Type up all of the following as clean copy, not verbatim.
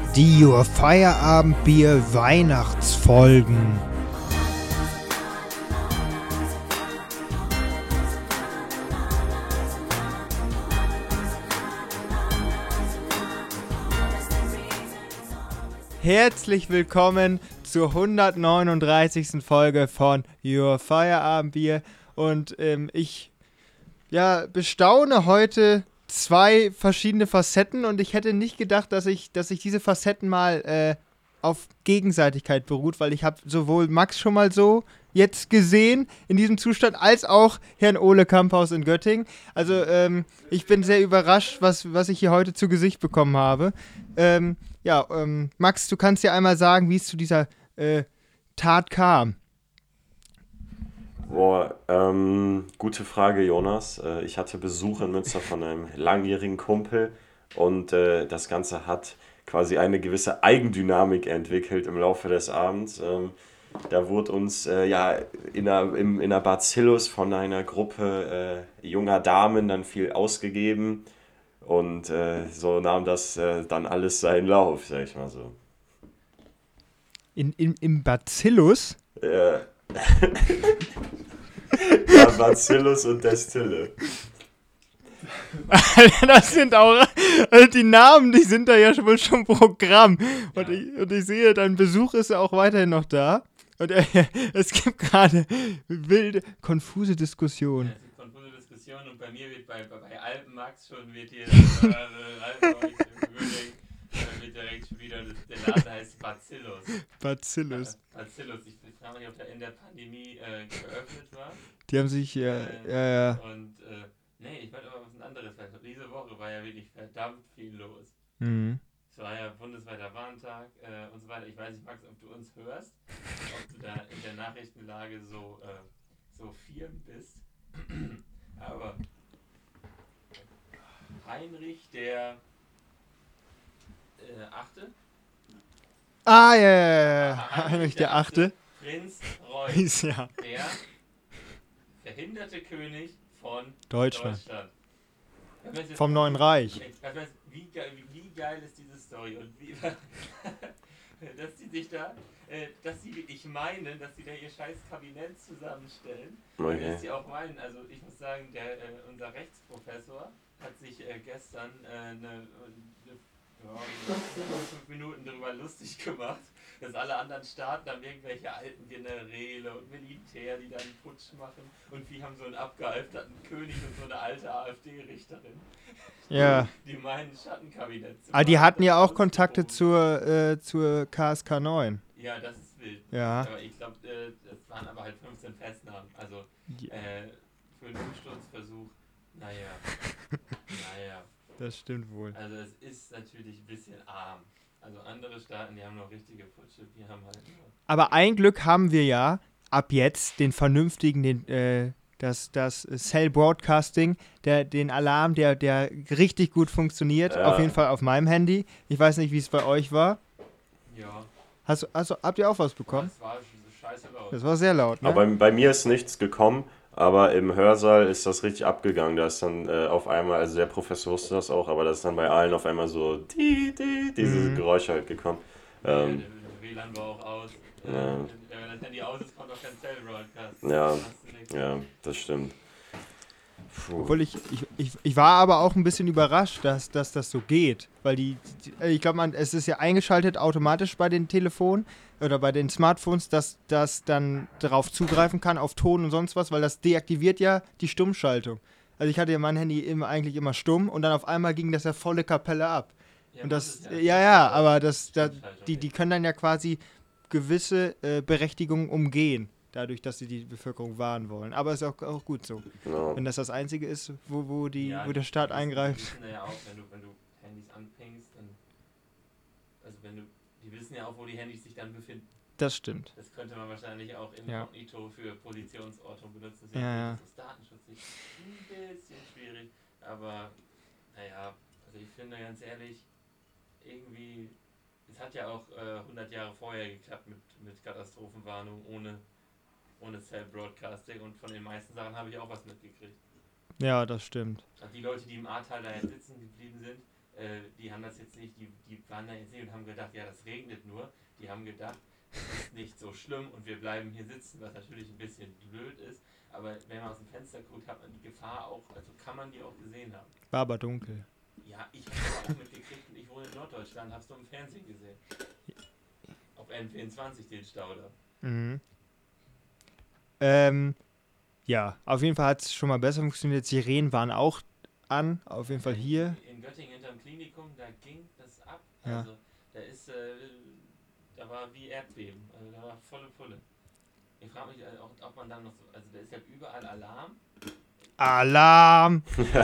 Die Your Feierabendbier Weihnachtsfolgen. Herzlich willkommen zur 139. Folge von Your Feierabendbier und ich bestaune heute zwei verschiedene Facetten und ich hätte nicht gedacht, dass ich diese Facetten mal auf Gegenseitigkeit beruht, weil ich habe sowohl Max schon mal so jetzt gesehen in diesem Zustand, als auch Herrn Ole Kamphaus in Göttingen. Also ich bin sehr überrascht, was ich hier heute zu Gesicht bekommen habe. Max, du kannst ja einmal sagen, wie es zu dieser Tat kam. Boah, gute Frage, Jonas. Ich hatte Besuch in Münster von einem langjährigen Kumpel und das Ganze hat quasi eine gewisse Eigendynamik entwickelt im Laufe des Abends. Da wurde uns in einer Bacillus von einer Gruppe junger Damen dann viel ausgegeben und so nahm das dann alles seinen Lauf, sag ich mal so. Im Bacillus? Äh, ja, Bacillus und Destille. Das sind auch, also die Namen, die sind da ja wohl schon Programm. Und ich sehe, dein Besuch ist ja auch weiterhin noch da. Und es gibt gerade wilde, konfuse Diskussionen. Ja, es gibt konfuse Diskussionen und bei mir wird bei Alpenmax schon wird hier wird direkt schon wieder, der Laden heißt Bacillus. Bacillus. Bacillus, ich frage mich, ob der in der Pandemie geöffnet war. Die haben sich, ja. Und, nee, ich meine aber was anderes. Weil diese Woche war ja wirklich verdammt viel los. Mhm. Es war ja bundesweiter Warntag und so weiter. Ich weiß nicht, Max, ob du uns hörst, ob du da in der Nachrichtenlage so firm bist. Aber Heinrich der Achte? Ah, ja. Heinrich der Achte. Prinz Reuß, Ja. der verhinderte König von Deutschland. Deutschland. Vom Neuen Reich. Wie geil ist diese Story und wie, dass die sich da, dass sie wirklich meinen, dass sie da ihr scheiß Kabinett zusammenstellen. Okay. Dass sie auch meinen, also ich muss sagen, unser Rechtsprofessor hat sich gestern 5 Minuten darüber lustig gemacht, dass alle anderen Staaten haben irgendwelche alten Generäle und Militär, die dann Putsch machen und wir haben so einen abgehalfterten König und so eine alte AfD-Richterin. Ja. Die meinen Schattenkabinett zu Ah, die machen, hatten das ja auch ausgehoben. Kontakte zur KSK 9. Ja, das ist wild. Ja. Aber ich glaube, das waren aber halt 15 Festnahmen. Also für einen Umsturzversuch, naja. Das stimmt wohl. Also es ist natürlich ein bisschen arm. Also andere Staaten, die haben noch richtige Putsche, wir haben halt nur... Aber ein Glück haben wir ja ab jetzt den vernünftigen, das Cell Broadcasting, den Alarm, der richtig gut funktioniert. Ja. Auf jeden Fall auf meinem Handy. Ich weiß nicht, wie es bei euch war. Ja, Habt ihr auch was bekommen? das war schon so scheiße laut. Das war sehr laut, ne? Aber bei mir ist nichts gekommen, aber im Hörsaal ist das richtig abgegangen. Da ist dann auf einmal, also der Professor wusste das auch, aber da ist dann bei allen auf einmal so diese Geräusche halt gekommen. Der WLAN war auch aus. Ja. Wenn das Handy aus ist, kommt auch kein Cell-Broadcast. Ja. Dann hast du nichts. Ja, das stimmt. Puh. Obwohl ich war aber auch ein bisschen überrascht, dass das so geht. Weil ich glaube, es ist ja eingeschaltet automatisch bei den Telefonen oder bei den Smartphones, dass das dann darauf zugreifen kann, auf Ton und sonst was, weil das deaktiviert ja die Stummschaltung. Also ich hatte ja mein Handy eigentlich immer stumm und dann auf einmal ging das ja volle Kapelle ab. Ja, Und muss das, es aber Stummschaltung, die können dann ja quasi gewisse Berechtigungen umgehen, dadurch, dass sie die Bevölkerung warnen wollen. Aber ist auch gut so. Genau. Wenn das Einzige ist, wo Ja, der Staat eingreift. Die wissen ja auch, wenn du Handys anpingst, dann, also die wissen ja auch, wo die Handys sich dann befinden. Das stimmt. Das könnte man wahrscheinlich auch inkognito für Positionsortung benutzen. Deswegen Ja. ist das datenschutzlich ein bisschen schwierig. Aber, naja, also ich finde ganz ehrlich, irgendwie, es hat ja auch 100 Jahre vorher geklappt mit Katastrophenwarnung ohne Cell-Broadcasting und von den meisten Sachen habe ich auch was mitgekriegt. Ja, das stimmt. Die Leute, die im Ahrtal da jetzt sitzen geblieben sind, die haben das jetzt nicht, die waren da jetzt nicht und haben gedacht, ja, das regnet nur. Die haben gedacht, es ist nicht so schlimm und wir bleiben hier sitzen, was natürlich ein bisschen blöd ist. Aber wenn man aus dem Fenster guckt, hat man die Gefahr auch, also kann man die auch gesehen haben. War aber dunkel. Ja, ich habe auch mitgekriegt und ich wohne in Norddeutschland, hast du im Fernsehen gesehen. Auf N24 den Stau da. Mhm. Ja, auf jeden Fall hat es schon mal besser funktioniert. Sirenen waren auch an, auf jeden Fall hier. In Göttingen hinterm Klinikum, da ging das ab. Ja. Also da ist, da war wie Erdbeben, also da war volle Pulle. Ich frage mich, ob man dann noch so, also da ist ja überall Alarm. Alarm!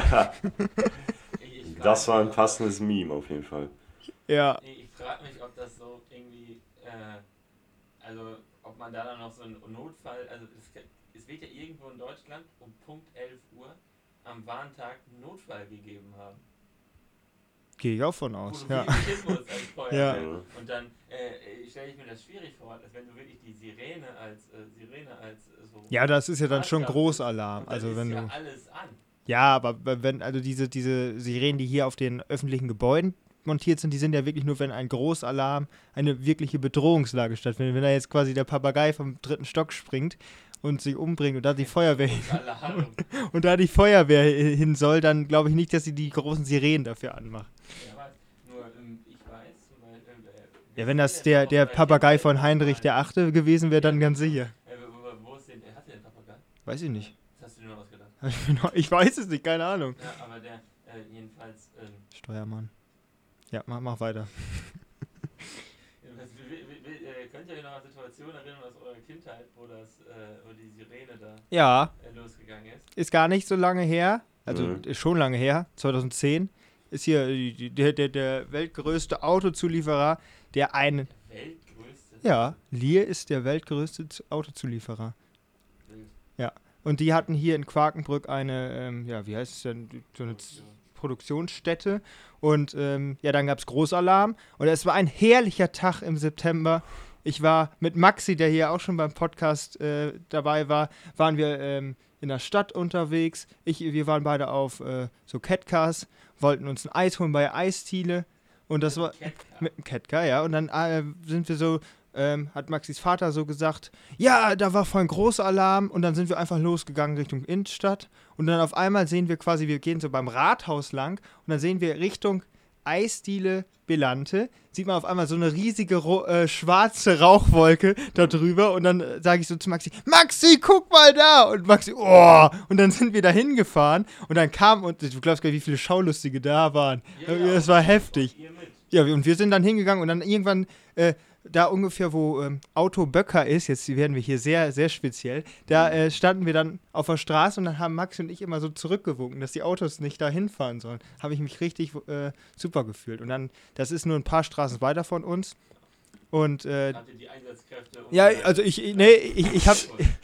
Das war ein passendes Meme auf jeden Fall. Ja. Ich frage mich, ob das so irgendwie, also ob man da dann noch so einen Notfall, also es wird ja irgendwo in Deutschland um Punkt 11 Uhr am Warntag einen Notfall gegeben haben. Gehe ich auch von aus, Wo du ja. wirklich hin musst als Feuerwehr. Ja. Und dann stelle ich mir das schwierig vor, als wenn du wirklich die Sirene als so... Ja, das ist ja dann schon Maßstab Großalarm. und dann Also ist wenn ja du. alles an. Ja, aber wenn, also diese Sirenen, die hier auf den öffentlichen Gebäuden montiert sind, die sind ja wirklich nur, wenn ein Großalarm, eine wirkliche Bedrohungslage stattfindet. Wenn da jetzt quasi der Papagei vom 3. Stock springt und sich umbringt und da die Feuerwehr Alarm. und da die Feuerwehr hin soll, dann glaube ich nicht, dass sie die großen Sirenen dafür anmacht. Ja, aber nur ich weiß, weil, Ja, wenn das der Papagei von Heinrich der Achte gewesen wäre, dann ganz sicher. Wo ist denn, hat der den Papagei? Weiß ich nicht. Das hast du dir nur ausgedacht. Ich weiß es nicht, keine Ahnung. Ja, aber der, jedenfalls, Steuermann. Ja, mach weiter. könnt ihr euch noch an Situationen erinnern aus eurer Kindheit, wo die Sirene da Ja, losgegangen ist? ist gar nicht so lange her. Also Mhm. ist schon lange her. 2010 ist hier der weltgrößte Autozulieferer, der einen. Weltgrößte? Ja, Lear ist der weltgrößte Autozulieferer. Wild. Und die hatten hier in Quakenbrück eine, ja, wie heißt es denn, so eine Produktionsstätte. Und ja, dann gab es Großalarm. Und es war ein herrlicher Tag im September. Ich war mit Maxi, der hier auch schon beim Podcast dabei war, waren wir in der Stadt unterwegs. Wir waren beide auf so Catcars, wollten uns ein Eis holen bei Eisdiele. Und das war mit dem Catcar, ja. Und dann sind wir so, hat Maxis Vater so gesagt, ja, da war voll ein Großalarm. Und dann sind wir einfach losgegangen Richtung Innenstadt. Und dann auf einmal sehen wir quasi, wir gehen so beim Rathaus lang. Und dann sehen wir Richtung Eisdiele Belante, sieht man auf einmal so eine riesige schwarze Rauchwolke da drüber. Und dann sage ich so zu Maxi, Maxi, guck mal da! Und Maxi, oh! Und dann sind wir da hingefahren. Und dann kam, und du glaubst gar nicht, wie viele Schaulustige da waren. Das war heftig. Ihr mit. Ja, und wir sind dann hingegangen und dann irgendwann da ungefähr, wo Auto Böcker ist, jetzt werden wir hier sehr, sehr speziell, da standen wir dann auf der Straße und dann haben Max und ich immer so zurückgewunken, dass die Autos nicht da hinfahren sollen. Habe ich mich richtig super gefühlt. Und dann, das ist nur ein paar Straßen weiter von uns. Und Habt ihr die Einsatzkräfte? ja, also ich habe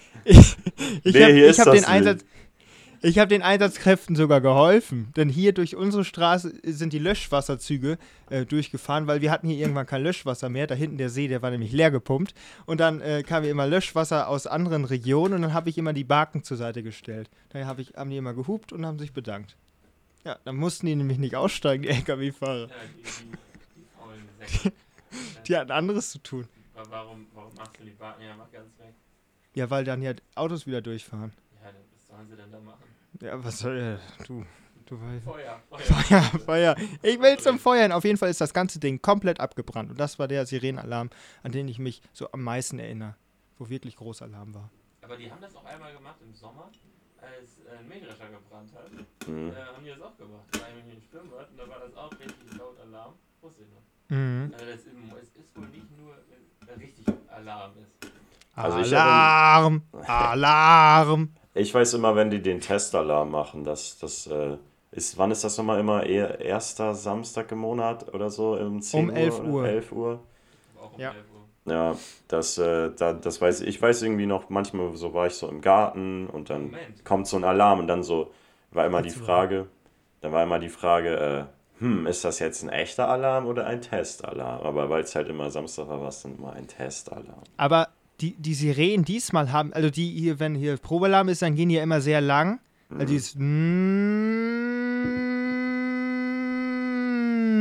Wer hier ist das den denn? Einsatz. Ich habe den Einsatzkräften sogar geholfen, denn hier durch unsere Straße sind die Löschwasserzüge durchgefahren, weil wir hatten hier irgendwann kein Löschwasser mehr. Da hinten der See, der war nämlich leer gepumpt. Und dann kam hier immer Löschwasser aus anderen Regionen und dann habe ich immer die Barken zur Seite gestellt. Daher haben die immer gehupt und haben sich bedankt. Ja, dann mussten die nämlich nicht aussteigen, die LKW-Fahrer. Ja, die faulen Säcke. Die hatten anderes zu tun. Warum machst du die Barken? Ja, mach ganz weg. Ja, weil dann ja Autos wieder durchfahren. Ja, was sollen sie denn da machen? Ja, was soll du weißt. Feuer. Feuer. Ich will zum Feuern. Auf jeden Fall ist das ganze Ding komplett abgebrannt. Und das war der Sirenenalarm, an den ich mich so am meisten erinnere. Wo wirklich Großalarm war. Aber die haben das auch einmal gemacht im Sommer, als ein Mähdrescher gebrannt hat. Mhm. Haben die das auch gemacht. Da war nämlich ein Schwimmbad und da war das auch richtig laut Alarm. Wusste ich noch. Mhm. Also es ist wohl nicht nur, wenn richtig Alarm ist. Also ich Alarm! Alarm! Ich weiß immer, wenn die den Testalarm machen, wann ist das nochmal immer? Erster Samstag im Monat oder so? Um 10 Um 11 Uhr? Uhr. Oder 11 Uhr? Auch um Ja. 11 Uhr. Ja, das weiß ich. Ich weiß irgendwie noch, manchmal so war ich so im Garten und dann Moment. kommt so ein Alarm und dann so war immer die Dazu. Frage, ist das jetzt ein echter Alarm oder ein Testalarm? Aber weil es halt immer Samstag war, war es dann immer ein Testalarm. Aber die Sirenen diesmal haben, also die hier, wenn hier Probealarm ist, dann gehen die ja immer sehr lang. Also dieses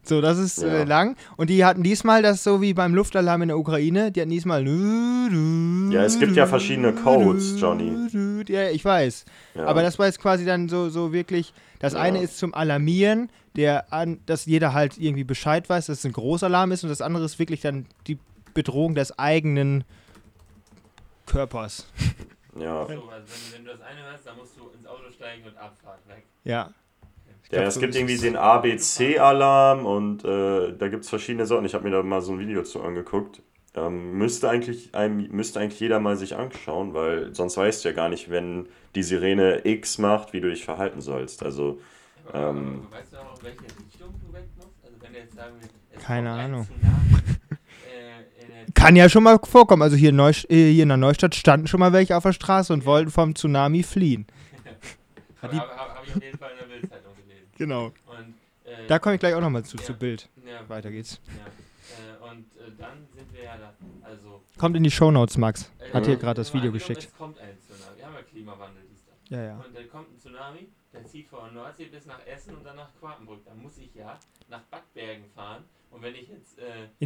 So, das ist Ja. lang. Und die hatten diesmal das so wie beim Luftalarm in der Ukraine. Die hatten diesmal. Ja, es gibt ja verschiedene Codes, Johnny. Ja, ich weiß. Ja. Aber das war jetzt quasi dann so wirklich. Das Ja. eine ist zum Alarmieren, dass jeder halt irgendwie Bescheid weiß, dass es ein Großalarm ist. Und das andere ist wirklich dann die Bedrohung des eigenen Körpers. Ja. So, also wenn du das eine hörst, dann musst du ins Auto steigen und Abfahrt weg. Ja. Ja, es gibt irgendwie den ABC-Alarm und da gibt es verschiedene Sorten. Ich habe mir da mal so ein Video zu angeguckt. Müsste eigentlich jeder mal sich anschauen, weil sonst weißt du ja gar nicht, wenn die Sirene X macht, wie du dich verhalten sollst. Also, Aber weißt du auch, in welche Richtung du weg musst? Also wenn wir jetzt sagen, es Keine kommt ein Ahnung. Tsunami, Kann ja schon mal vorkommen. Also hier in der Neustadt standen schon mal welche auf der Straße und wollten vom Tsunami fliehen. Habe ich auf jeden Fall in der Bildzeitung gelesen. Genau. Und, Da komme ich gleich auch nochmal zu Ja. Bild. ja, Weiter geht's. ja. Und dann sind wir ja da. Also, Kommt in die Shownotes, Max. Hat hier also, gerade das Video angenommen, geschickt. Es kommt ein Tsunami. Wir haben ja Klimawandel, dies da. Ja, ja. Und dann kommt ein Tsunami, der zieht von Nordsee bis nach Essen und dann nach Quakenbrück. Dann muss ich ja nach Backbergen fahren. Und wenn ich jetzt.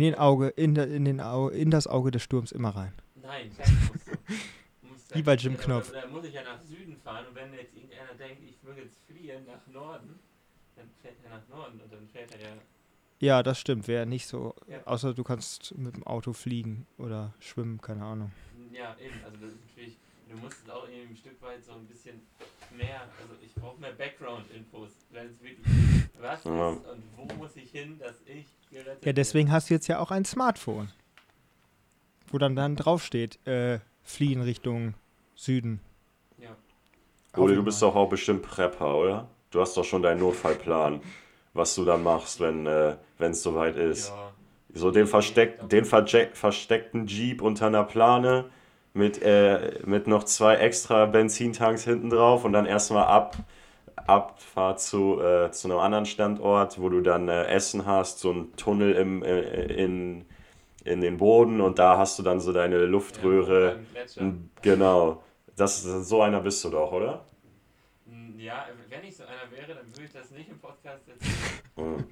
In das Auge des Sturms immer rein. Nein, gleich musst du. Wie bei Jim Knopf. Da muss ich ja nach Süden fahren und wenn jetzt irgendeiner denkt, ich will jetzt fliehen nach Norden, dann fährt er nach Norden und dann fährt er ja. Ja, das stimmt. Wäre nicht so. Ja. Außer du kannst mit dem Auto fliegen oder schwimmen, keine Ahnung. Ja, eben. Also das ist natürlich, du musst es auch irgendwie ein Stück weit so ein bisschen mehr, also ich brauche mehr Background-Infos, wenn es wirklich was Ja. ist und wo muss ich hin, dass ich gerettet Ja, deswegen hast du jetzt ja auch ein Smartphone. Wo dann draufsteht, fliehen Richtung Süden. werde. Ja. Ole, du bist doch auch bestimmt Prepper, oder? Du hast doch schon deinen Notfallplan, was du dann machst, wenn es soweit ist. Ja. So den versteckten Jeep unter einer Plane mit noch 2 extra Benzintanks hinten drauf und dann erstmal Abfahrt zu einem anderen Standort, wo du dann Essen hast, so ein Tunnel in den Boden und da hast du dann so deine Luftröhre. Ein Gletscher. Genau. So einer bist du doch, oder? Ja, wenn ich so einer wäre, dann würde ich das nicht im Podcast erzählen. Mhm.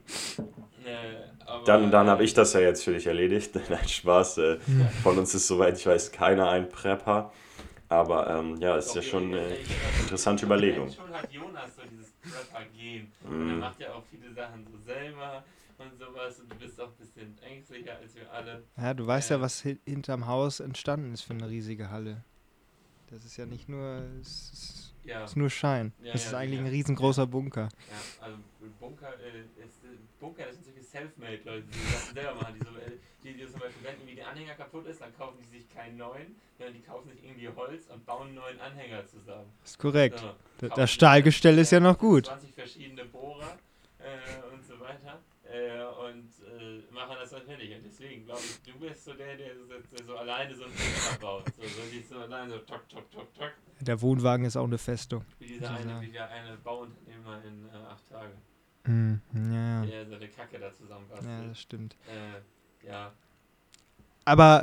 Aber, Dann habe ich das ja jetzt für dich erledigt. Nein, Spaß. Von uns ist, soweit ich weiß, keiner ein Prepper. Aber ja, ist ja schon eine interessante Überlegung. Schon hat Jonas so dieses Prepper-Gen. Und er macht ja auch viele Sachen so selber und sowas. Und du bist auch ein bisschen ängstlicher als wir alle. Ja, du weißt ja, was hinterm Haus entstanden ist für eine riesige Halle. Das ist ja nicht nur, es Ja, ist nur Schein. Ja, Es ist ja, eigentlich ja. ein riesengroßer Bunker. ja, also Bunker, Bunker, das sind solche Selfmade-Leute, die die Sachen selber machen. Die zum Beispiel, wenn irgendwie der Anhänger kaputt ist, dann kaufen die sich keinen neuen, sondern die kaufen sich irgendwie Holz und bauen einen neuen Anhänger zusammen. Ist korrekt. So, Das kaufen Stahlgestell sich ist ja noch gut. 20 verschiedene Bohrer und so weiter und machen das dann fertig. Und deswegen glaube ich, du bist so der so alleine so einen Bunker baut. So dich so alleine so tok, tok, tok, tok. Der Wohnwagen ist auch eine Festung. Wie der eine Bauunternehmer in 8 Tagen, Ja, der seine Kacke da zusammenbastelt. ja, das stimmt. Ja. Aber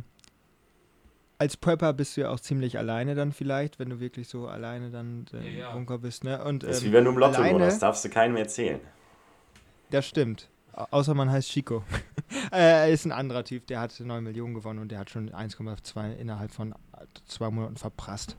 als Prepper bist du ja auch ziemlich alleine dann vielleicht, wenn du wirklich so alleine dann im Ja. Bunker bist, ne? Und, Das ist wie wenn du im Lotto alleine, das darfst du keinem erzählen. Das stimmt. Außer man heißt Chico. Ist ein anderer Typ, der hat 9 Millionen gewonnen und der hat schon 1,2 innerhalb von 2 Monaten verprasst.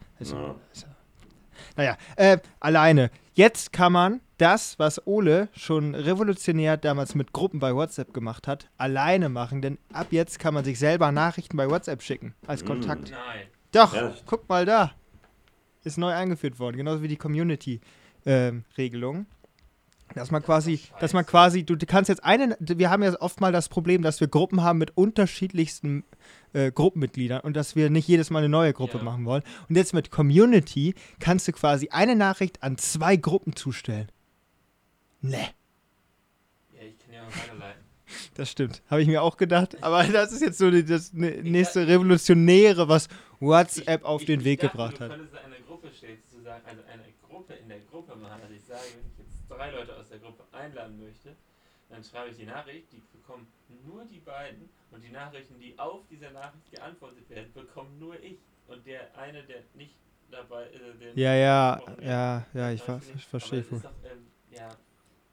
Naja, alleine. Jetzt kann man das, was Ole schon revolutionär damals mit Gruppen bei WhatsApp gemacht hat, alleine machen, denn ab jetzt kann man sich selber Nachrichten bei WhatsApp schicken als Kontakt. Nein. Doch, Ja. guck mal da. Ist neu eingeführt worden, genauso wie die Community-Regelung. Dass man quasi, du kannst jetzt wir haben ja oft mal das Problem, dass wir Gruppen haben mit unterschiedlichsten Gruppenmitgliedern und dass wir nicht jedes Mal eine neue Gruppe machen wollen. Und jetzt mit Community kannst du quasi eine Nachricht an 2 Gruppen zustellen. Ne, Ja, ich kann ja mal weiterleiten. das stimmt. Habe ich mir auch gedacht. Aber das ist jetzt so das nächste Revolutionäre, was WhatsApp auf den Weg gebracht hat. Du könntest eine Gruppe sozusagen, also eine Gruppe in der Gruppe machen. Also ich sage, wenn ich jetzt 3 Leute aus der Gruppe einladen möchte, dann schreibe ich die Nachricht, die bekommen nur die beiden und die Nachrichten, die auf diese Nachricht geantwortet werden, bekommen nur ich. Und der eine, der nicht dabei ist, Ja, ich verstehe wohl. wohl. Ja,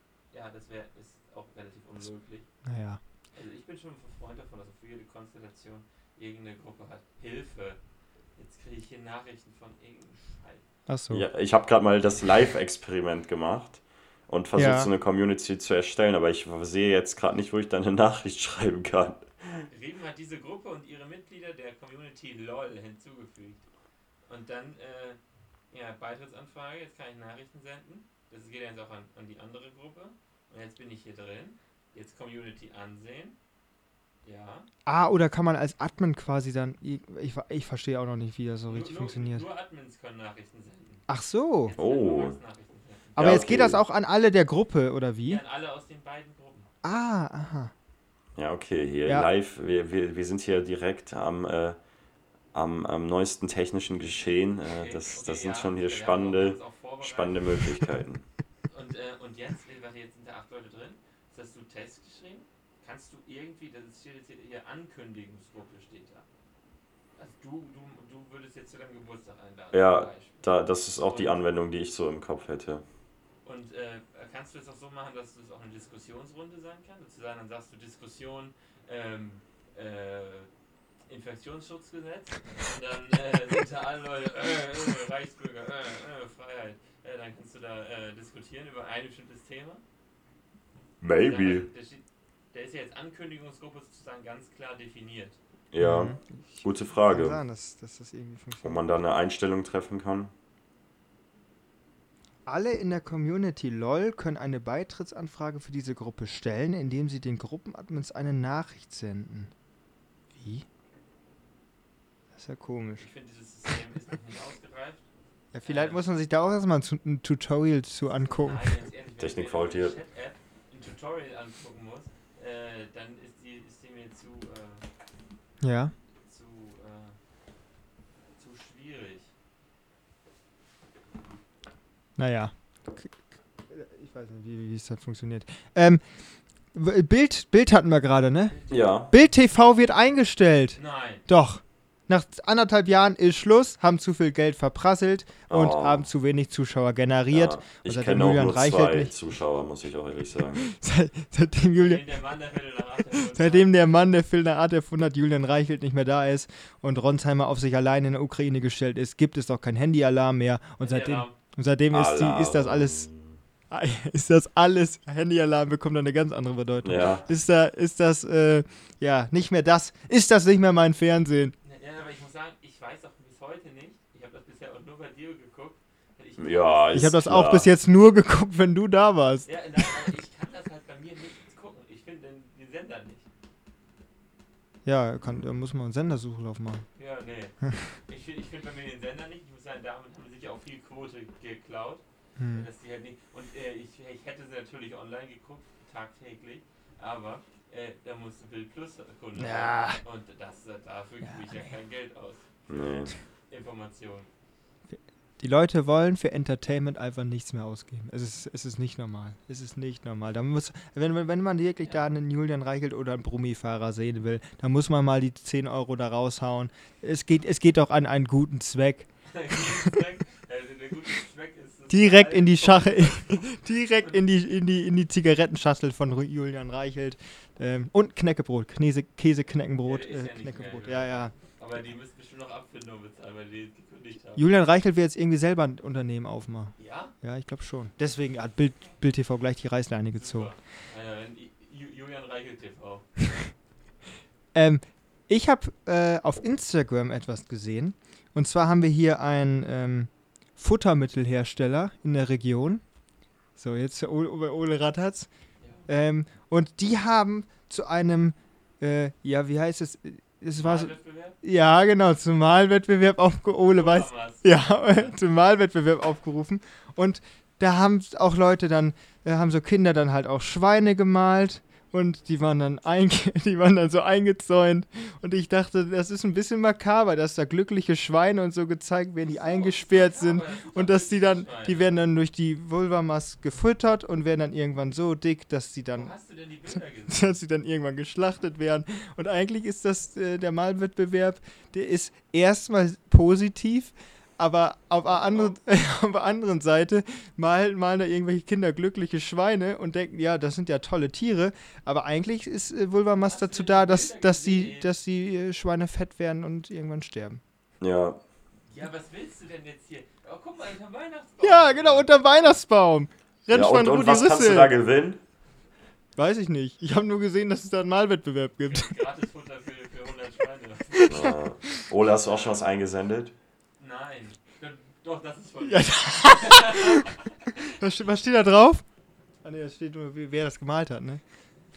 das ist auch relativ unmöglich. Naja. Also ich bin schon ein Freund davon, dass für jede Konstellation irgendeine Gruppe hat. Hilfe! Jetzt kriege ich hier Nachrichten von irgendeinem Scheiß. Achso. Ja, ich habe gerade mal das Live-Experiment gemacht und versucht, Ja. so eine Community zu erstellen, aber ich sehe jetzt gerade nicht, wo ich da eine Nachricht schreiben kann. Reben hat diese Gruppe und ihre Mitglieder der Community LOL hinzugefügt. Und dann, Beitrittsanfrage, jetzt kann ich Nachrichten senden. Das geht jetzt auch an die andere Gruppe. Und jetzt bin ich hier drin. Jetzt Community ansehen. Ja. Oder kann man als Admin quasi dann, ich verstehe auch noch nicht, wie das so richtig funktioniert. Nur Admins können Nachrichten senden. Ach so. Jetzt Oh. können nur Max Nachrichten senden. Aber Ja, jetzt okay. geht das auch an alle der Gruppe, oder wie? Ja, an alle aus den beiden Gruppen. Aha. Ja, okay, hier Ja. live, wir sind hier direkt am neuesten technischen Geschehen. Das sind schon hier spannende Möglichkeiten. Und jetzt sind da 8 Leute drin. Jetzt hast du Test geschrieben. Kannst du irgendwie, das steht jetzt hier Ankündigungsgruppe steht da. Also du würdest jetzt zu deinem Geburtstag einladen. Ja, zum Beispiel. Das ist auch die Anwendung, die ich so im Kopf hätte. Und kannst du es auch so machen, dass es auch eine Diskussionsrunde sein kann? Sozusagen, dann sagst du Diskussion, Infektionsschutzgesetz. Und dann sind da alle Leute, Reichsbürger, Freiheit. Dann kannst du da diskutieren über ein bestimmtes Thema. Maybe. Der ist ja jetzt Ankündigungsgruppe sozusagen ganz klar definiert. Ja, Mhm. gute Kann Frage. sein, dass das irgendwie Wo funktioniert. man da eine Einstellung treffen kann. Alle in der Community LOL können eine Beitrittsanfrage für diese Gruppe stellen, indem sie den Gruppenadmins eine Nachricht senden. Wie? Das ist ja komisch. Ich finde, dieses System ist noch nicht ausgereift. Ja, vielleicht muss man sich da auch erstmal ein Tutorial zu angucken. Nein, ganz ehrlich, wenn Technik ich mir fault hier. die Chat-App ein Tutorial angucken muss, dann ist die mir zu Ja. schwierig. Naja. Ich weiß nicht, wie es halt funktioniert. Bild hatten wir gerade, ne? Ja. Bild TV wird eingestellt. Nein. Doch. Nach 1,5 Jahren ist Schluss, haben zu viel Geld verprasselt und Oh. haben zu wenig Zuschauer generiert. Ja, ich seitdem kenne auch Julian nur Reichelt 2 nicht- Zuschauer, muss ich auch ehrlich sagen. Seitdem Julian, Der Mann, der Viertel nach 8 seitdem der Mann, der Phil Art erfunden hat, Julian Reichelt nicht mehr da ist und Ronsheimer auf sich allein in der Ukraine gestellt ist, gibt es doch kein Handyalarm mehr. Und seitdem ist das alles, Handyalarm bekommt eine ganz andere Bedeutung. Ja, Ist das nicht mehr das? Ist das nicht mehr mein Fernsehen? Ja, aber ich muss sagen, ich weiß auch bis heute nicht. Ich habe das bisher auch nur bei dir geguckt. ja, Ich ist habe das klar. auch bis jetzt nur geguckt, wenn du da warst. Ja, nein, aber ich kann das halt bei mir nicht gucken. Ich finde den Sender nicht. Ja, da muss man einen Sendersuchlauf machen. Ja, nee. Ich finde bei mir den Sender nicht. Ich muss sagen, damit haben sie sich auch viel Quote geklaut. Hm. Dass die halt nicht, und ich hätte sie natürlich online geguckt, tagtäglich, aber da musst du Bild Plus Kunde Ja. haben. Und dafür gebe ich ja kein Geld aus. Nee. Information. Die Leute wollen für Entertainment einfach nichts mehr ausgeben. Es ist nicht normal. Es ist nicht normal. Da muss, wenn man wirklich da einen Julian Reichelt oder einen Brummifahrer sehen will, dann muss man mal die 10 Euro da raushauen. Es geht doch an einen guten Zweck. Der gute Zweck ist das Direkt in die Alter- Schache, direkt in die Zigarettenschachtel von Julian Reichelt. Und Knäckebrot, Käsekneckenbrot. Ja, der ist ja nicht Knäckebrot, mehr. ja. Aber die müssen bestimmt noch Abfindung bezahlen, weil die gekündigt haben. Julian Reichelt will jetzt irgendwie selber ein Unternehmen aufmachen. Ja? Ja, ich glaube schon. Deswegen hat Bild TV gleich die Reißleine gezogen. Super. Julian Reichelt TV. Ich habe auf Instagram etwas gesehen. Und zwar haben wir hier einen Futtermittelhersteller in der Region. So, jetzt Ole Rattatz. Ja. Und die haben zu einem, wie heißt es? Es war so, Wahlwettbewerb? ja, genau, zum Wahlwettbewerb Ole weiß. Thomas. Ja, zum Wahlwettbewerb aufgerufen. Und da haben auch Leute dann, haben so Kinder dann halt auch Schweine gemalt. Und die waren dann so eingezäunt. Und ich dachte, das ist ein bisschen makaber, dass da glückliche Schweine und so gezeigt werden, die eingesperrt sind. Und dass die werden dann durch die Vulvamas gefüttert und werden dann irgendwann so dick, dass sie Wo dann, hast du denn die Bilder gesehen? dass sie dann irgendwann geschlachtet werden. Und eigentlich ist das der Malwettbewerb, der ist erstmal positiv, aber auf der anderen, auf der anderen Seite malen da irgendwelche Kinder glückliche Schweine und denken, ja, das sind ja tolle Tiere, aber eigentlich ist Vulvamas dazu da, dass die Schweine fett werden und irgendwann sterben. Ja. Ja, was willst du denn jetzt hier? Oh, guck mal, unter Weihnachtsbaum. Ja, genau, unterm Weihnachtsbaum. Rennschwein und Rudi was kannst du da Rüssel. gewinnen? Weiß ich nicht. Ich habe nur gesehen, dass es da einen Malwettbewerb gibt. Gratisfutter für 100 Schweine. Ole, hast du auch schon was eingesendet? Nein. Doch, das ist voll. Ja. Was steht da drauf? Ah ne, da steht nur, wer das gemalt hat, ne?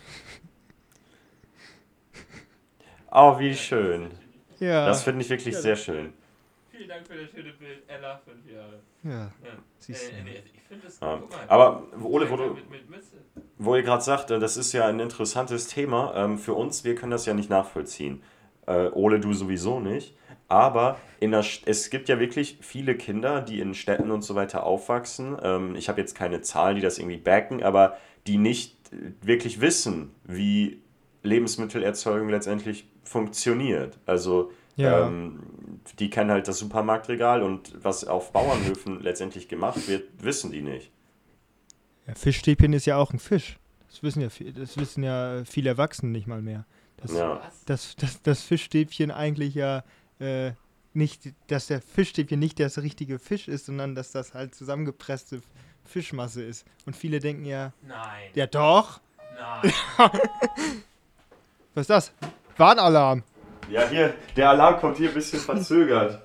Oh, wie schön. Ja. Das finde ich wirklich sehr schön. Vielen Dank für das schöne Bild. Ella, 5 Jahre. Ja. Siehst du. Nee, ich finde das Ja. guck mal. Aber Ole, Mit Mütze. wo ihr gerade sagt, das ist ja ein interessantes Thema. Für uns, wir können das ja nicht nachvollziehen. Ole, du sowieso nicht. Aber es gibt ja wirklich viele Kinder, die in Städten und so weiter aufwachsen. Ich habe jetzt keine Zahlen, die das irgendwie backen, aber die nicht wirklich wissen, wie Lebensmittelerzeugung letztendlich funktioniert. Also Ja. die kennen halt das Supermarktregal und was auf Bauernhöfen letztendlich gemacht wird, wissen die nicht. Ja, Fischstäbchen ist ja auch ein Fisch. Das wissen ja viele Erwachsene nicht mal mehr. Ja. Das Fischstäbchen eigentlich ja nicht, dass der Fischstäbchen nicht das richtige Fisch ist, sondern dass das halt zusammengepresste Fischmasse ist. Und viele denken ja, Nein. ja doch. Nein. Was ist das? Warnalarm. Ja, hier, der Alarm kommt hier ein bisschen verzögert.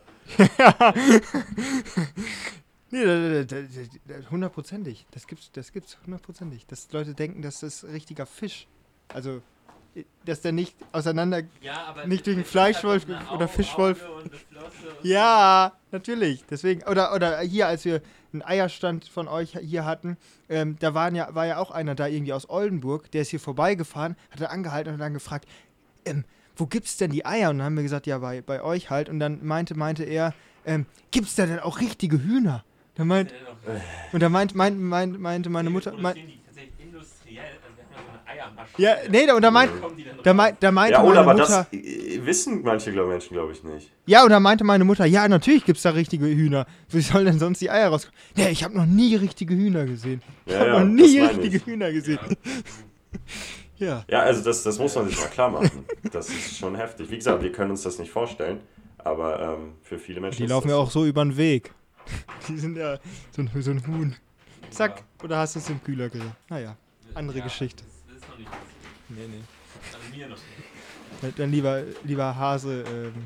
Nee, hundertprozentig. Das gibt's hundertprozentig. Dass Leute denken, das ist richtiger Fisch. Also, dass der nicht auseinander... Ja, aber Nicht durch einen es Fleischwolf hat doch eine oder Fischwolf. Auge und eine Flosse und Ja, natürlich. Deswegen, oder hier, als wir einen Eierstand von euch hier hatten, da war ja auch einer da irgendwie aus Oldenburg, der ist hier vorbeigefahren, hat er angehalten und dann gefragt, wo gibt's denn die Eier? Und dann haben wir gesagt, ja, bei euch halt. Und dann meinte er, gibt's da denn auch richtige Hühner? Da meint, und da meinte meine Mutter... Produzieren die tatsächlich industriell, also wir haben ja so eine Eiermaschine. Ja, nee, und da meinte Ja, Ole, meine aber Mutter... das wissen manche Menschen, glaube ich, nicht. Ja, und da meinte meine Mutter, ja, natürlich gibt's da richtige Hühner. Wie sollen denn sonst die Eier rauskommen? Ja, ich habe noch nie richtige Hühner gesehen. Ich Ja, habe ja, noch nie das meine richtige ich. Hühner gesehen. Ja. Ja, also das muss man sich mal klar machen. Das ist schon heftig. Wie gesagt, wir können uns das nicht vorstellen, aber für viele Menschen Die ist laufen das ja so. auch so über den Weg. Die sind ja so ein Huhn. Zack. Oder hast du es im Kühler gesagt? Naja, andere Geschichte. Das ist noch nicht passiert. Nee. Also mir noch nicht. Dann lieber Hase,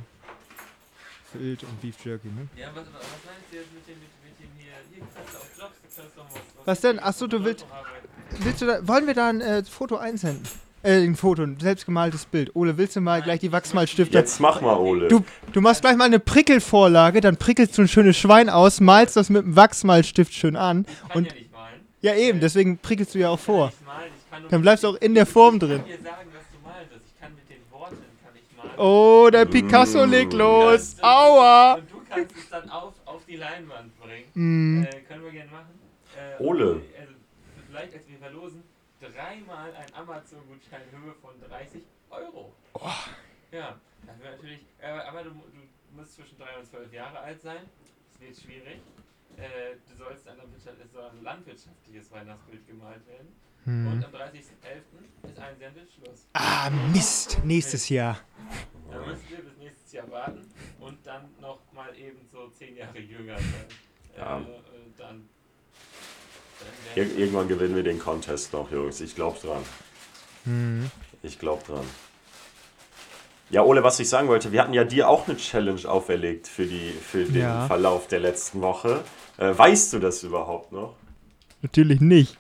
Wild und Beef Jerky, ne? Ja, was meinst du jetzt mit dem hier? Hier kannst du auf Jobs, du kannst doch Was denn? Achso, du willst... wollen wir da ein Foto einsenden? Ein Foto, ein selbstgemaltes Bild. Ole, willst du mal gleich die Wachsmalstifte... Jetzt mach mal, Ole. Du machst gleich mal eine Prickelvorlage, dann prickelst du ein schönes Schwein aus, malst das mit einem Wachsmalstift schön an. Ich kann Und ja nicht malen. ja eben, deswegen prickelst du ja auch vor. Ich kann nicht malen, Dann bleibst du auch in der Form drin. Ich kann dir sagen, was du malen sollst. Ich kann mit den Worten malen. Oh, der Picasso legt los. Aua! Und du kannst es dann auf die Leinwand bringen. Mm. Können wir gerne machen. Ole. Also, vielleicht, als wir verlosen, 3-mal ein Amazon-Gutschein in Höhe von 30 €. Oh. Ja, das wäre natürlich. Aber du musst zwischen 3 und 12 Jahre alt sein. Das wird schwierig. Du sollst es soll ein landwirtschaftliches Weihnachtsbild gemalt werden. Und am 30.11. ist Einsendeschluss. Ah, Mist. Nächstes Jahr. Da müssen wir bis nächstes Jahr warten und dann noch mal eben so 10 Jahre jünger sein. Ja. Dann Irgendwann gewinnen wir den Contest noch, Jungs. Ich glaube dran. Ich glaube dran. Ja, Ole, was ich sagen wollte, wir hatten ja dir auch eine Challenge auferlegt für den Ja. Verlauf der letzten Woche. Weißt du das überhaupt noch? Natürlich nicht.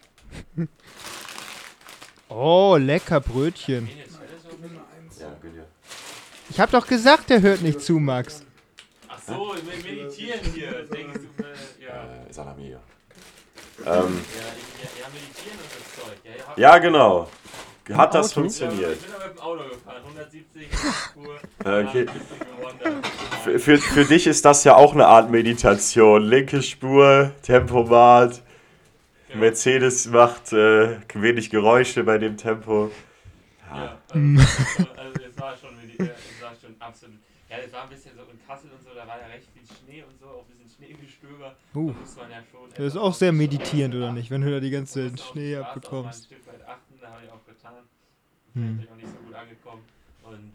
Oh, lecker Brötchen. Ja, Gülle. Ich hab doch gesagt, der hört nicht zu, Max. Ach so, meditieren hier. Denkst du, ja. Salami. Ja, meditieren und das Zeug. Ja, genau. Hat das Auto? funktioniert? Ich bin aber mit dem Auto gefahren, 170 Spur. Okay. Gewandert. Für dich ist das ja auch eine Art Meditation. Linke Spur, Tempomat. Mercedes macht wenig Geräusche bei dem Tempo. Ja, also es war schon absolut. Ja, es war ein bisschen so in Kassel und so, da war ja recht viel Schnee und so, auch ein bisschen Schneegestöber. Da Uh, muss man ja schon. das ist etwas auch auf sehr die meditierend, Straße oder nicht? Wenn achten. du da die Man ganze muss auf die Schnee Straße auch mal ein abbekommst. Stück weit achten, da habe ich auch getan. Ich bin Hm. natürlich auch nicht so gut angekommen. Und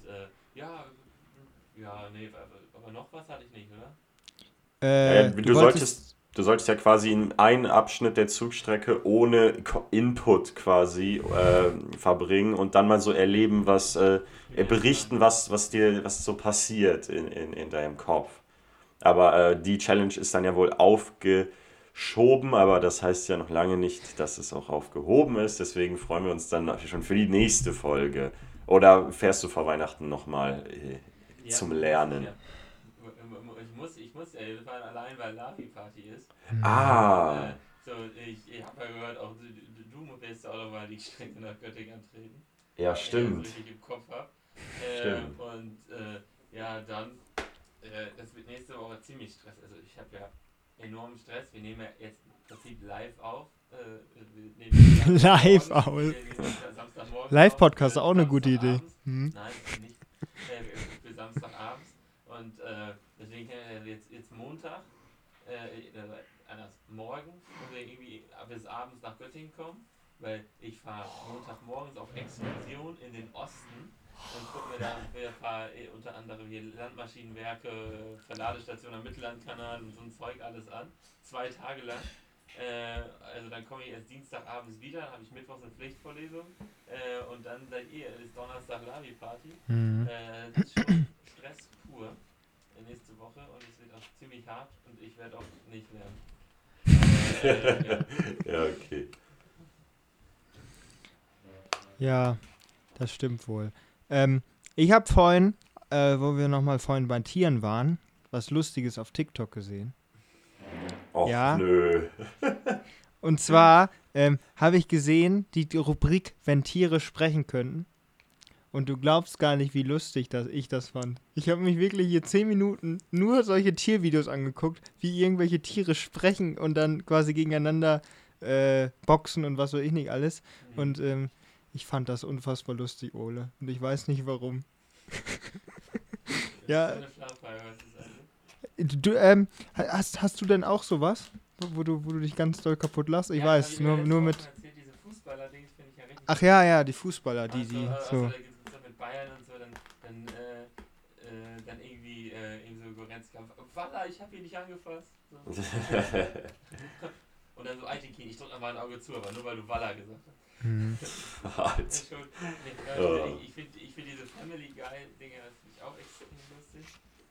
ja, nee, aber noch was hatte ich nicht, oder? Ja, Du wolltest. du solltest ja quasi in einen Abschnitt der Zugstrecke ohne Input quasi verbringen und dann mal so erleben, Ich bin ja berichten, gespannt. was so passiert in deinem Kopf. Aber die Challenge ist dann ja wohl aufgeschoben, aber das heißt ja noch lange nicht, dass es auch aufgehoben ist. Deswegen freuen wir uns dann schon für die nächste Folge. Oder fährst du vor Weihnachten nochmal Ja, zum muss ich Lernen? ja. Ich muss ja jedes Mal allein, weil Lavi-Party ist. Hm. Und Ah, ich habe ja gehört, auch du willst auch nochmal die Strecke nach Göttingen antreten, ja, wenn ich das stimmt. richtig im Kopf habe. Stimmt. Ja, dann, das wird nächste Woche ziemlich Stress. Also ich habe ja enormen Stress. Wir nehmen ja jetzt im Prinzip live auf. Wir nehmen Live Samstagmorgens, aus. wir nehmen Samstagmorgens auf Live-Podcast ist für auch eine gute Idee. Samstagabends. Hm. Nein, nicht für Samstagabends. Und deswegen können wir jetzt Montag, anders, morgen, und wir irgendwie bis abends nach Göttingen kommen, weil ich fahre Montagmorgens auf Exkursion in den Osten und gucken mir da ein paar, unter anderem hier Landmaschinenwerke, Verladestationen am Mittellandkanal und so ein Zeug alles an. 2 Tage lang. Also dann komme ich erst Dienstagabends wieder, dann habe ich Mittwochs eine Pflichtvorlesung und dann seid ihr, ist Donnerstag Lavi-Party. Hm. Das ist schon Stress pur nächste Woche und es wird auch ziemlich hart und ich werde auch nicht lernen. Ja. Ja, okay. Ja, das stimmt wohl. Ich habe vorhin, wo wir nochmal vorhin bei Tieren waren, was Lustiges auf TikTok gesehen. Och, Ja. nö. Und zwar habe ich gesehen, die Rubrik, wenn Tiere sprechen könnten. Und du glaubst gar nicht, wie lustig ich das fand. Ich habe mich wirklich hier 10 Minuten nur solche Tiervideos angeguckt, wie irgendwelche Tiere sprechen und dann quasi gegeneinander boxen und was weiß ich nicht alles. Und ich fand das unfassbar lustig, Ole. Und ich weiß nicht warum. Ja. Das ist eine Schlafreihe, was ist also? Hast du denn auch sowas, wo du dich ganz doll kaputt lachst? Ich weiß, nur mit. Erzählt, diese Fußballer-Dings finde ich ja richtig. Ach ja, die Fußballer, die Also so. da gibt es so mit Bayern und so, dann irgendwie so Gorenzkampf. Walla, ich habe ihn nicht angefasst. So. Und dann so Aitikin, ich drücke mal ein Auge zu, aber nur weil du Walla gesagt hast. Hm. Das ist schon, ich find diese Family Guy-Dinge auch extrem lustig.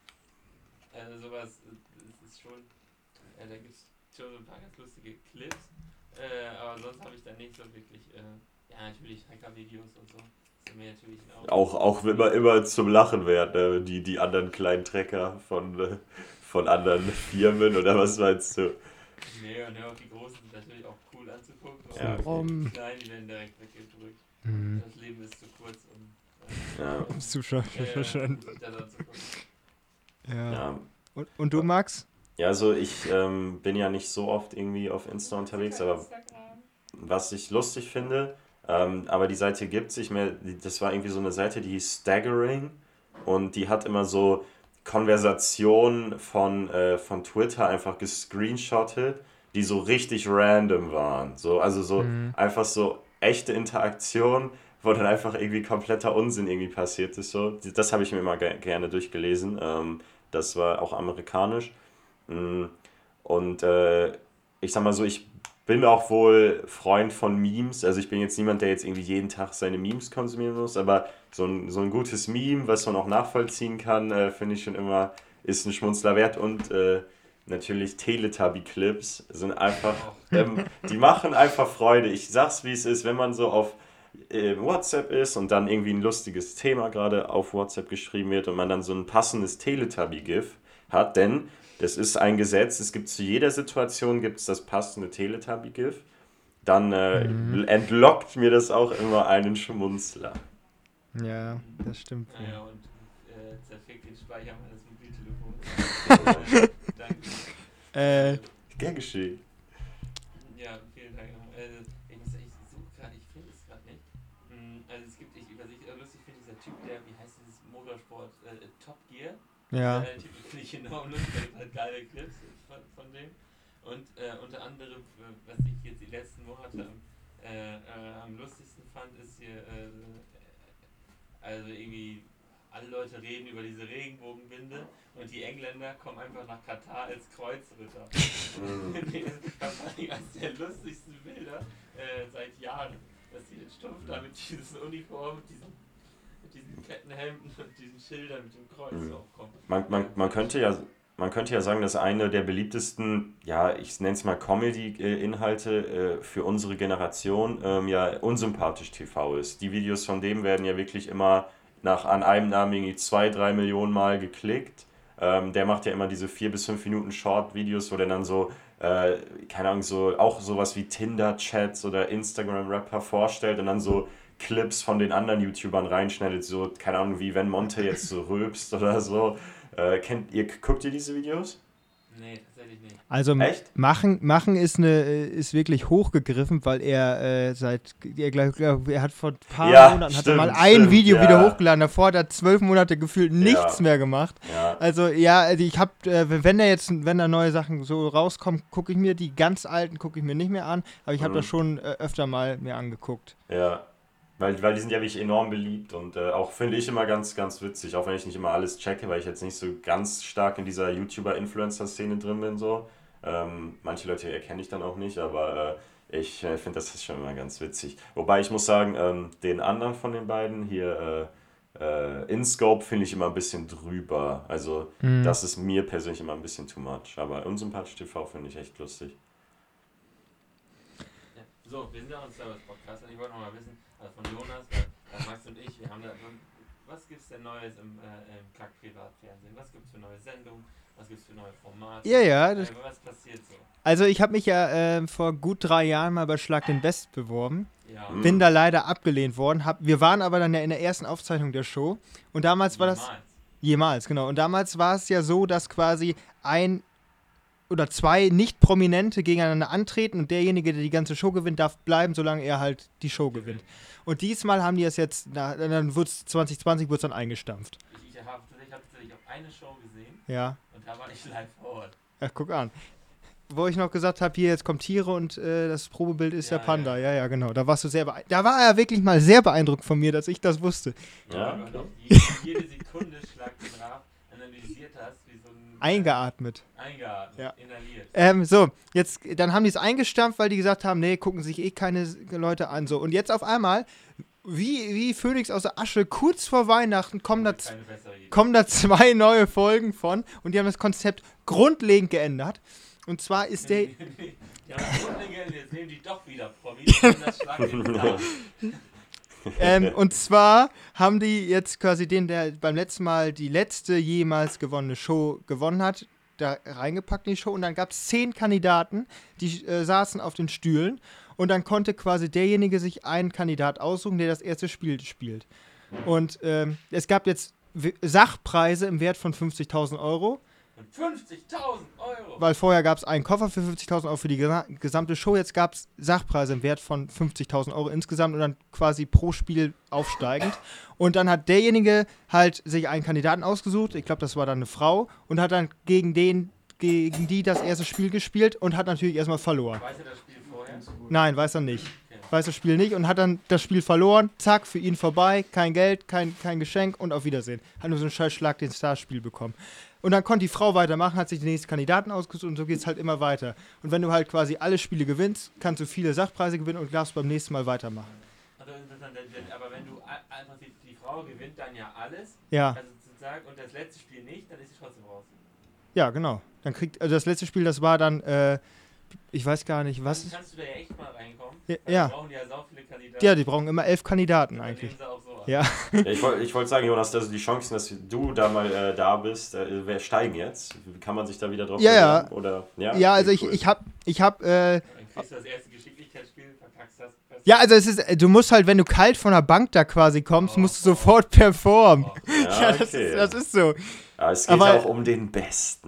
Also sowas, das ist schon, da gibt es schon so ein paar ganz lustige Clips. Aber sonst habe ich da nicht so wirklich, ja natürlich Hacker-Videos und so. Das ist mir natürlich Auch immer zum Lachen werden, ne? Die anderen kleinen Trecker von anderen Firmen oder was meinst du? Nee, und ja, auch die Großen sind natürlich auch cool anzugucken. Ja, Und okay. die Kleinen, die werden direkt weggedrückt. Hm. Das Leben ist zu kurz, um Ja. Zu verstanden. sich das anzugucken. Ja. Ja. Und du, Max? Ja, also ich bin ja nicht so oft irgendwie auf Insta unterwegs, aber Instagram. was ich lustig finde, aber die Seite gibt sich mehr, das war irgendwie so eine Seite, die hieß Staggering und die hat immer so Konversationen von Twitter einfach gescreenshottet, die so richtig random waren. Also so Hm. einfach so echte Interaktion, wo dann einfach irgendwie kompletter Unsinn irgendwie passiert ist. So. Das habe ich mir immer gerne durchgelesen. Das war auch amerikanisch. Mm, Und ich sag mal so, ich bin auch wohl Freund von Memes. Also ich bin jetzt niemand, der jetzt irgendwie jeden Tag seine Memes konsumieren muss, aber so ein gutes Meme, was man auch nachvollziehen kann, finde ich schon immer, ist ein Schmunzler wert. Und natürlich Teletubby-Clips sind einfach, die machen einfach Freude. Ich sag's, wie es ist, wenn man so auf WhatsApp ist und dann irgendwie ein lustiges Thema gerade auf WhatsApp geschrieben wird und man dann so ein passendes Teletubby-GIF hat, denn das ist ein Gesetz, es gibt zu jeder Situation gibt's das passende Teletubby-GIF, dann entlockt mir das auch immer einen Schmunzler. Ja, das stimmt. Naja, und zerfickt den Speicher meines Mobiltelefons. Danke. Gern geschehen. Ja, vielen Dank. Ich suche gerade, ich finde es gerade nicht. Also es gibt, was ich lustig finde, dieser Typ, der, wie heißt dieses Motorsport, Top Gear, Ja. Finde ich enorm lustig, da gibt halt geile Clips von dem. Und unter anderem, was ich jetzt die letzten Monate am lustigsten fand, ist hier, also irgendwie, alle Leute reden über diese Regenbogenbinde und die Engländer kommen einfach nach Katar als Kreuzritter. Das fand ich eines der lustigsten Bilder seit Jahren, dass die in Stumpf da mit diesen Uniformen, mit diesen Kettenhemden und diesen Schildern mit dem Kreuz aufkommen. Man könnte ja sagen, dass eine der beliebtesten, ja, ich nenne es mal Comedy-Inhalte für unsere Generation ja unsympathisch TV ist. Die Videos von dem werden ja wirklich immer an einem Namen irgendwie 2-3 Millionen Mal geklickt. Der macht ja immer diese 4 bis 5 Minuten Short-Videos, wo der dann so, keine Ahnung, so auch sowas wie Tinder-Chats oder Instagram-Rapper vorstellt und dann so Clips von den anderen YouTubern reinschneidet, so, keine Ahnung, wie wenn Monte jetzt so rülpst oder so. Guckt ihr diese Videos? Nee, tatsächlich nicht. Also Echt? Machen ist wirklich hochgegriffen, weil er er hat vor ein paar Monaten hat er mal ein Video wieder hochgeladen. Davor hat er 12 Monate gefühlt nichts mehr gemacht. Ja. Also ich habe, wenn da neue Sachen so rauskommen, gucke ich mir die ganz alten nicht mehr an, aber ich habe das schon öfter mal mir angeguckt. Ja. Weil die sind ja wirklich enorm beliebt und auch finde ich immer ganz, ganz witzig, auch wenn ich nicht immer alles checke, weil ich jetzt nicht so ganz stark in dieser YouTuber-Influencer-Szene drin bin. So. Manche Leute erkenne ich dann auch nicht, aber ich finde das ist schon immer ganz witzig. Wobei ich muss sagen, den anderen von den beiden hier, InScope, finde ich immer ein bisschen drüber. Also das ist mir persönlich immer ein bisschen too much, aber Unsympathisch TV finde ich echt lustig. Ja. So, wir sind ja auch ein Service-Podcast und ich wollte noch mal wissen, von Jonas, weil Max und ich, wir haben da, was gibt's denn Neues im Kack-Privatfernsehen? Was gibt's für neue Sendungen? Was gibt's für neue Formate? Ja. Was passiert so? Also ich habe mich ja vor gut 3 Jahren mal bei Schlag den Best beworben. Ja. Bin da leider abgelehnt worden. Wir waren aber dann ja in der ersten Aufzeichnung der Show. Und damals war das... Jemals, genau. Und damals war es ja so, dass quasi 1 oder 2 Nicht-Prominente gegeneinander antreten und derjenige, der die ganze Show gewinnt, darf bleiben, solange er halt die Show gewinnt. Und diesmal haben die es jetzt, dann wird es 2020 dann eingestampft. Ich habe tatsächlich auf eine Show gesehen. Ja. Und da war ich live vor Ort. Ach, guck an. Wo ich noch gesagt habe, hier, jetzt kommt Tiere und das Probebild ist der Panda. Ja, genau. Da warst du da war er wirklich mal sehr beeindruckt von mir, dass ich das wusste. Ja. Weil du jede Sekunde Schlag den Rab analysiert hast, wie so ein... Eingeatmet, ja. Inhaliert. So, dann haben die es eingestampft, weil die gesagt haben, nee, gucken sich keine Leute an. So. Und jetzt auf einmal, wie Phönix aus der Asche, kurz vor Weihnachten kommen da 2 neue Folgen von und die haben das Konzept grundlegend geändert. Und zwar ist der... Ja, jetzt nehmen die doch wieder Promis und das Schlag den Rab. Und zwar haben die jetzt quasi den, der beim letzten Mal die letzte jemals gewonnene Show gewonnen hat, da reingepackt in die Show. Und dann gab es 10 Kandidaten, die saßen auf den Stühlen. Und dann konnte quasi derjenige sich einen Kandidat aussuchen, der das erste Spiel spielt. Und es gab jetzt Sachpreise im Wert von 50.000 Euro. Und 50.000 Euro! Weil vorher gab es einen Koffer für 50.000 Euro für die gesamte Show. Jetzt gab es Sachpreise im Wert von 50.000 Euro insgesamt und dann quasi pro Spiel aufsteigend. Und dann hat derjenige halt sich einen Kandidaten ausgesucht, ich glaube, das war dann eine Frau, und hat dann gegen die das erste Spiel gespielt und hat natürlich erstmal verloren. Weiß er das Spiel vorher? Nein, weiß er nicht. Weiß das Spiel nicht und hat dann das Spiel verloren. Zack, für ihn vorbei, kein Geld, kein Geschenk und auf Wiedersehen. Hat nur so einen scheiß Schlag den Star-Spiel bekommen. Und dann konnte die Frau weitermachen, hat sich den nächsten Kandidaten ausgesucht und so geht es halt immer weiter. Und wenn du halt quasi alle Spiele gewinnst, kannst du viele Sachpreise gewinnen und darfst beim nächsten Mal weitermachen. Also interessant, aber wenn du einfach die Frau gewinnt dann ja alles, ja. Also sozusagen, und das letzte Spiel nicht, dann ist sie trotzdem raus. Ja, genau. Dann das letzte Spiel, das war dann, ich weiß gar nicht, was. Dann kannst du da ja echt mal reinkommen. Ja. Die brauchen ja sau viele Kandidaten. Ja, die brauchen immer 11 Kandidaten eigentlich. Nehmen sie auch so an. Ja. Ich wollte sagen, Jonas, also die Chancen, dass du da mal da bist, steigen jetzt. Kann man sich da wieder drauf bewerben? Oder? Ja, also cool. ich hab dann kriegst du das erste Geschicklichkeitsspiel, verkackst das. Ja, also du musst halt, wenn du kalt von der Bank da quasi kommst, musst du sofort performen. Ja, okay. Das ist so. Ja, es geht auch um den Besten.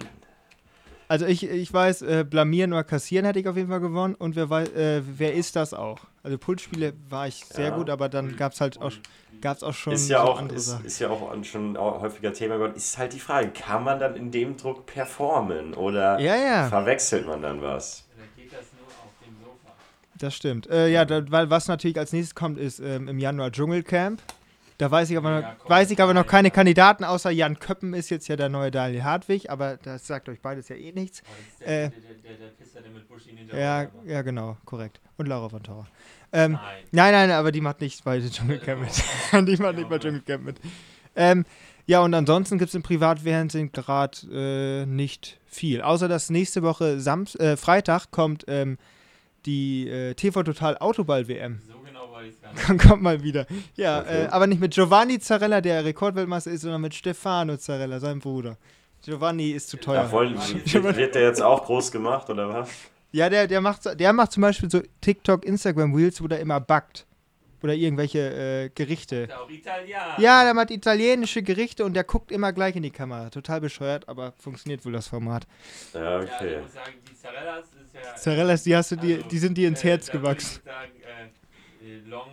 Also ich weiß, blamieren oder kassieren hätte ich auf jeden Fall gewonnen und wer ist das auch? Also Pulsspiele war ich sehr gut, aber dann gab's auch schon Ist ja so auch, andere Sachen. ist ja auch schon auch häufiger Thema geworden. Ist halt die Frage, kann man dann in dem Druck performen oder Ja, verwechselt man dann was? Oder geht das nur auf dem Sofa? das stimmt. Weil was natürlich als nächstes kommt, ist im Januar Dschungelcamp. Da weiß ich aber noch keine Kandidaten, außer Jan Köppen ist jetzt ja der neue Daniel Hartwig, aber das sagt euch beides ja eh nichts. Aber das ist der Pisser, der mit Buschi in der Ja, genau, korrekt. Und Laura von Tauer. Nein. Nein, aber die macht nicht bei Dschungelcamp mit. Die macht nicht bei Dschungelcamp mit. Ja, und ansonsten gibt es im Privatfernsehen gerade nicht viel. Außer dass nächste Woche Freitag kommt die TV Total Autoball WM. So genau weiß ich es gar nicht. Kommt mal wieder. Ja, Okay. aber nicht mit Giovanni Zarella, der Rekordweltmeister ist, sondern mit Stefano Zarella, seinem Bruder. Giovanni ist zu teuer. Wird der jetzt auch groß gemacht, oder was? Ja, der macht zum Beispiel so TikTok, Instagram Reels, wo der immer backt. Oder irgendwelche Gerichte. Ist auch Italiener. Ja, der macht italienische Gerichte und der guckt immer gleich in die Kamera. Total bescheuert, aber funktioniert wohl das Format. Ja, Ja, okay. ich muss sagen, die Zarellas ist ja... Zarellas, die sind dir ins Herz da gewachsen. würde ich sagen, Long,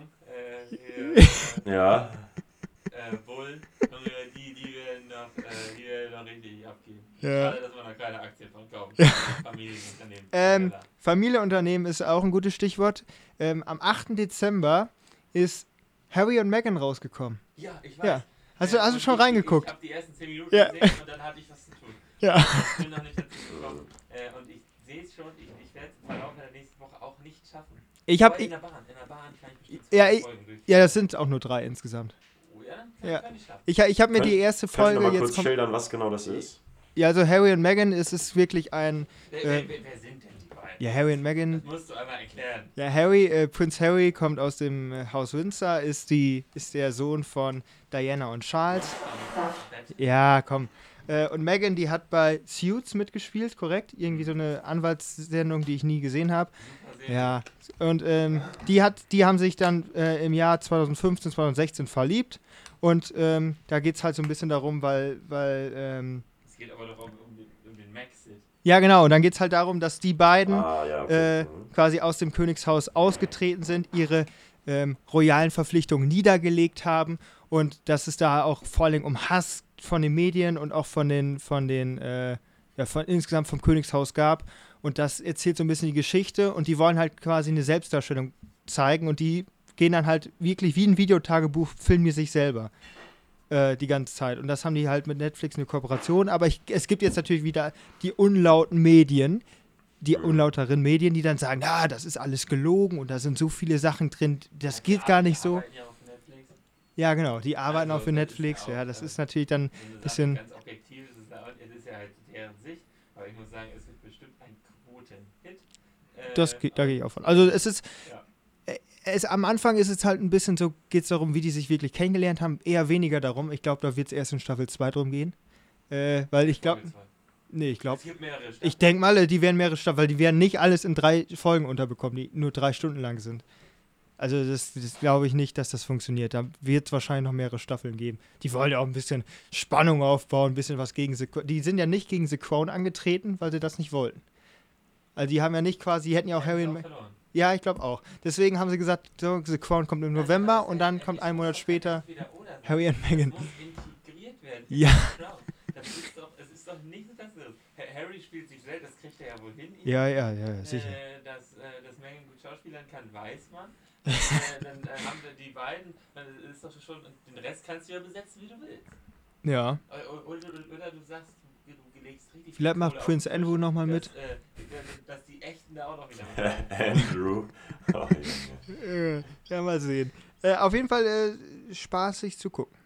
Ja, Bull, die werden noch richtig abgehen. Ja. Schade, dass man da keine Aktien von kaufen Familienunternehmen. Zarella. Familienunternehmen ist auch ein gutes Stichwort. Am 8. Dezember ist Harry und Meghan rausgekommen. Ja, ich weiß. Ja. Hast du und schon reingeguckt? Ich habe die ersten 10 Minuten Ja. gesehen und dann hatte ich was zu tun. Ja. Ich bin noch nicht dazu gekommen. Und ich sehe es schon, ich werde es im Verlauf der nächsten Woche auch nicht schaffen. Aber in der Bahn kann ich bestimmt Ja, 2 Folgen durch. Ja, das sind auch nur 3 insgesamt. Oh ja, dann Ja. kann ich schaffen. Ich habe mir die erste Kannst du Folge noch mal jetzt kurz schildern, was genau das ist? Ja, also Harry und Meghan ist wirklich ein. Wer sind denn die beiden? Ja, Harry und Meghan. Das musst du einmal erklären. Ja, Prinz Harry kommt aus dem Haus Windsor, ist der Sohn von Diana und Charles. Ja, komm. Und Meghan, die hat bei Suits mitgespielt, korrekt? Irgendwie so eine Anwaltssendung, die ich nie gesehen habe. Ja, und die haben sich dann im Jahr 2015, 2016 verliebt. Und da geht es halt so ein bisschen darum, weil Es geht aber doch um den Maxit. ja, genau. Und dann geht es halt darum, dass die beiden Ja, okay. quasi aus dem Königshaus ausgetreten sind, ihre royalen Verpflichtungen niedergelegt haben und dass es da auch vor allem um Hass von den Medien und auch von insgesamt vom Königshaus gab. Und das erzählt so ein bisschen die Geschichte und die wollen halt quasi eine Selbstdarstellung zeigen und die gehen dann halt wirklich wie ein Videotagebuch, filmen die sich selber die ganze Zeit. Und das haben die halt mit Netflix eine Kooperation. Aber es gibt jetzt natürlich wieder die unlauten Medien, die unlauteren Medien, die dann sagen, das ist alles gelogen und da sind so viele Sachen drin, das geht gar nicht so. Arbeiten ja auf Netflix. Ja, genau, die arbeiten Also, auch für das ist Netflix. ja Ja, auch, das ist natürlich dann ein Wenn du bisschen. sagst, ganz objektiv, es ist ja halt deren Sicht, aber ich muss sagen, es ist bestimmt ein Quoten-Hit. Da gehe ich auch von. Also es ist. Ja. Am Anfang ist es halt ein bisschen so, geht es darum, wie die sich wirklich kennengelernt haben, eher weniger darum. Ich glaube, da wird es erst in Staffel 2 drum gehen. Weil ich glaube. Nee, ich glaube. Es gibt mehrere Staffeln. Ich denke mal, die werden mehrere Staffeln, weil die werden nicht alles in 3 Folgen unterbekommen, die nur 3 Stunden lang sind. Also das glaube ich nicht, dass das funktioniert. Da wird es wahrscheinlich noch mehrere Staffeln geben. Die wollen ja auch ein bisschen Spannung aufbauen, ein bisschen was gegen The Crown. Die sind ja nicht gegen The Crown angetreten, weil sie das nicht wollten. Also die haben ja nicht quasi, die hätten ja auch Harry und Meghan. verloren. Ja, ich glaube auch. Deswegen haben sie gesagt, so, The Crown kommt im November und dann kommt einen Monat später Harry und Meghan. Das muss integriert werden. Ja. Es ist doch nichts Besseres. Harry spielt sich selbst, das kriegt er ja wohl hin. Ja, sicher. Dass Meghan gut schauspielern kann, weiß man. Dann haben wir die beiden, dann ist doch schon, den Rest kannst du ja besetzen, wie du willst. Ja. Oder du sagst, du legst richtig Vielleicht viel macht Kohle auf Prince den Tisch, Andrew nochmal mit. Dass die Echten da auch noch wieder mit Andrew. Oh, ja. Ja, mal sehen. Auf jeden Fall spaßig zu gucken.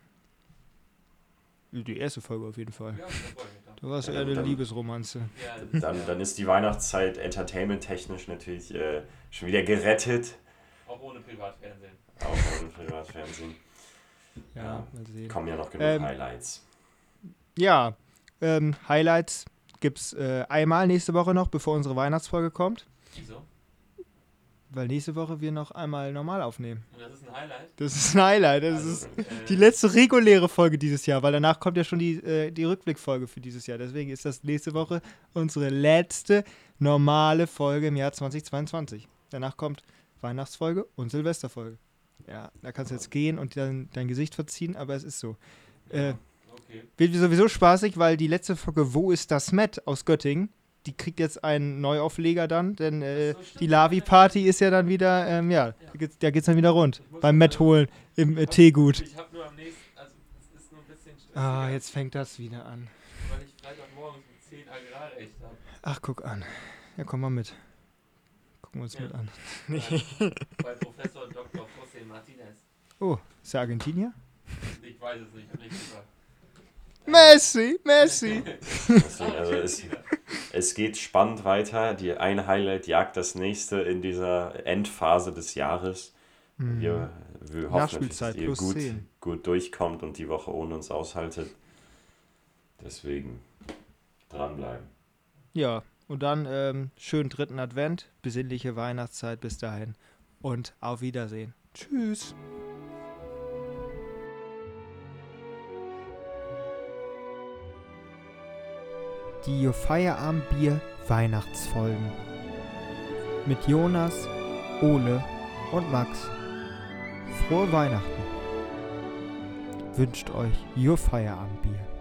Die erste Folge auf jeden Fall. Ja, das freut mich doch. Da war es eher eine Liebesromanze. Ja, Dann ist die Weihnachtszeit entertainment-technisch natürlich schon wieder gerettet. auch ohne Privatfernsehen. Auch ohne Privatfernsehen. Ja, mal sehen. Kommen ja noch genug Highlights. Ja, Highlights gibt's einmal nächste Woche noch, bevor unsere Weihnachtsfolge kommt. Wieso? Weil nächste Woche wir noch einmal normal aufnehmen. Und das ist ein Highlight? Das ist ein Highlight. Das Also, ist die letzte reguläre Folge dieses Jahr, weil danach kommt ja schon die Rückblickfolge für dieses Jahr. Deswegen ist das nächste Woche unsere letzte normale Folge im Jahr 2022. Danach kommt Weihnachtsfolge und Silvesterfolge. Ja, da kannst du jetzt gehen und dann dein Gesicht verziehen, aber es ist so. Okay. Wird sowieso spaßig, weil die letzte Folge Wo ist das Matt aus Göttingen, die kriegt jetzt einen Neuaufleger dann, denn Ach so, stimmt. die Lavi-Party ist ja dann wieder, da geht's dann wieder rund. Ich muss Beim aber- Matt holen im Teegut. Ich habe nur am nächsten, also es ist nur ein bisschen stressiger, Ah, jetzt fängt das wieder an. weil ich Freitagmorgens um 10 Agrarrecht habe. Ach, guck an. Ja, komm mal mit. Gucken wir uns Ja. mit an. Bei Professor Dr. José Martinez. Oh, ist der Argentinier? Ich weiß es nicht, ich habe nicht gefragt. Messi! Deswegen, also es geht spannend weiter. Ein Highlight jagt das nächste in dieser Endphase des Jahres. Wir hoffen, Nachspielzeit dass ihr plus 10. gut durchkommt und die Woche ohne uns aushaltet. Deswegen dranbleiben. Ja, und dann schönen 3. Advent, besinnliche Weihnachtszeit bis dahin und auf Wiedersehen. Tschüss. Die Your Feierabend Bier Weihnachtsfolgen mit Jonas, Ole und Max. Frohe Weihnachten. Wünscht euch Your Feierabend Bier.